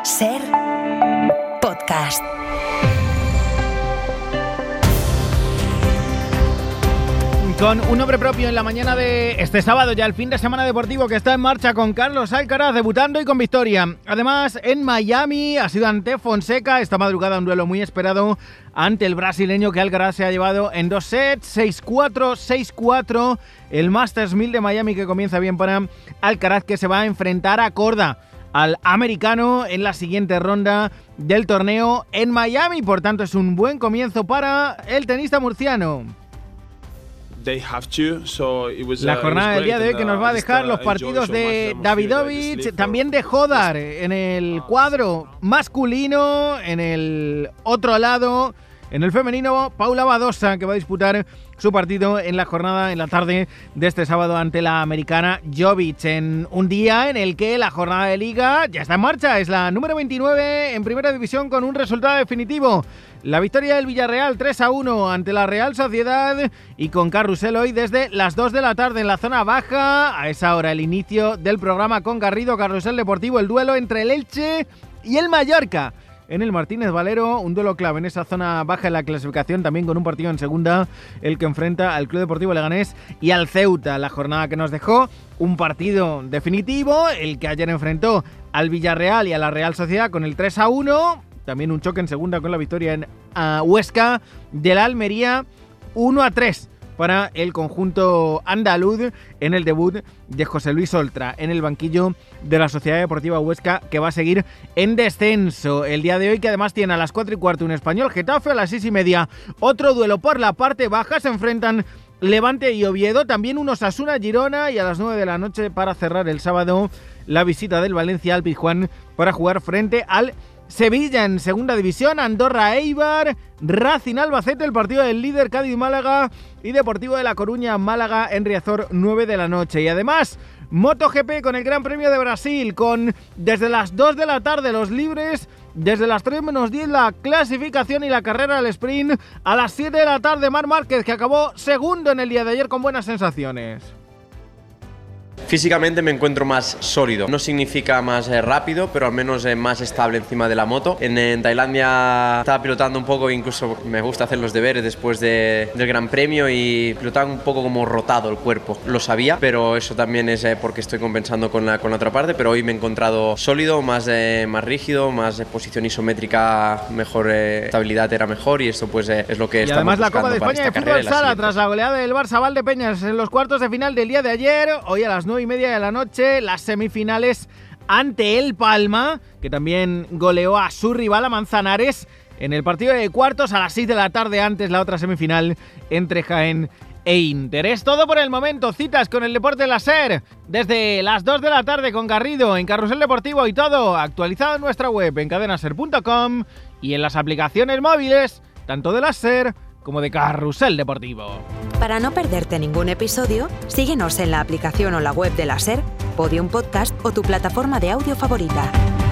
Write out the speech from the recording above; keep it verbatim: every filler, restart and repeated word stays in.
Ser Podcast. Con un nombre propio en la mañana de este sábado, ya el fin de semana deportivo que está en marcha, con Carlos Alcaraz debutando y con victoria. Además, en Miami ha sido ante Fonseca esta madrugada un duelo muy esperado ante el brasileño, que Alcaraz se ha llevado en dos sets, seis cuatro, seis cuatro. El Masters mil de Miami que comienza bien para Alcaraz, que se va a enfrentar a Korda, al americano, en la siguiente ronda del torneo en Miami. Por tanto, es un buen comienzo para el tenista murciano. La jornada del día de hoy que nos va a dejar los partidos de Davidovich, también de Hodar en el cuadro masculino. En el otro lado, en el femenino, Paula Badosa, que va a disputar su partido en la jornada, en la tarde de este sábado, ante la americana Jovic, en un día en el que la jornada de liga ya está en marcha. Es la número veintinueve en primera división, con un resultado definitivo: la victoria del Villarreal tres a uno ante la Real Sociedad, y con carrusel hoy desde las dos de la tarde en la zona baja. A esa hora el inicio del programa con Garrido, carrusel deportivo, el duelo entre el Elche y el Mallorca en el Martínez Valero, un duelo clave en esa zona baja en la clasificación, también con un partido en segunda, el que enfrenta al Club Deportivo Leganés y al Ceuta. La jornada que nos dejó un partido definitivo, el que ayer enfrentó al Villarreal y a la Real Sociedad con el tres a uno, también un choque en segunda con la victoria en uh, Huesca de la Almería, uno a tres para el conjunto andaluz en el debut de José Luis Oltra en el banquillo de la Sociedad Deportiva Huesca, que va a seguir en descenso el día de hoy, que además tiene a las cuatro y cuarto un Español Getafe, a las seis y media otro duelo por la parte baja, se enfrentan Levante y Oviedo, también un Osasuna Girona, y a las nueve de la noche, para cerrar el sábado, la visita del Valencia al Pizjuán para jugar frente al Sevilla. En segunda división, Andorra Eibar, Racing Albacete, el partido del líder Cádiz Málaga, y Deportivo de La Coruña Málaga en Riazor, nueve de la noche. Y además, MotoGP con el Gran Premio de Brasil, con desde las dos de la tarde los libres, desde las tres menos diez la clasificación y la carrera al sprint, a las siete de la tarde Marc Márquez, que acabó segundo en el día de ayer con buenas sensaciones. Físicamente me encuentro más sólido, no significa más eh, rápido, pero al menos eh, más estable encima de la moto. En, en Tailandia estaba pilotando un poco, incluso me gusta hacer los deberes después de, del Gran Premio, y pilotaba un poco como rotado el cuerpo. Lo sabía, pero eso también es eh, porque estoy compensando con la, con la otra parte, pero hoy me he encontrado sólido, más, eh, más rígido, más eh, posición isométrica, mejor eh, estabilidad era mejor, y esto pues eh, es lo que y estamos buscando. Y además la Copa de España de Fútbol Sala, tras la goleada del Barça Valdepeñas en los cuartos de final del día de ayer, hoy a las nueve y media de la noche, las semifinales ante el Palma, que también goleó a su rival, a Manzanares, en el partido de cuartos. A las seis de la tarde antes, la otra semifinal entre Jaén e Inter. Es todo por el momento. Citas con el deporte láser desde las dos de la tarde con Garrido en Carrusel Deportivo, y todo actualizado en nuestra web en cadenaser punto com y en las aplicaciones móviles tanto de láser como de Carrusel Deportivo. Para no perderte ningún episodio, síguenos en la aplicación o la web de la SER, Podium Podcast o tu plataforma de audio favorita.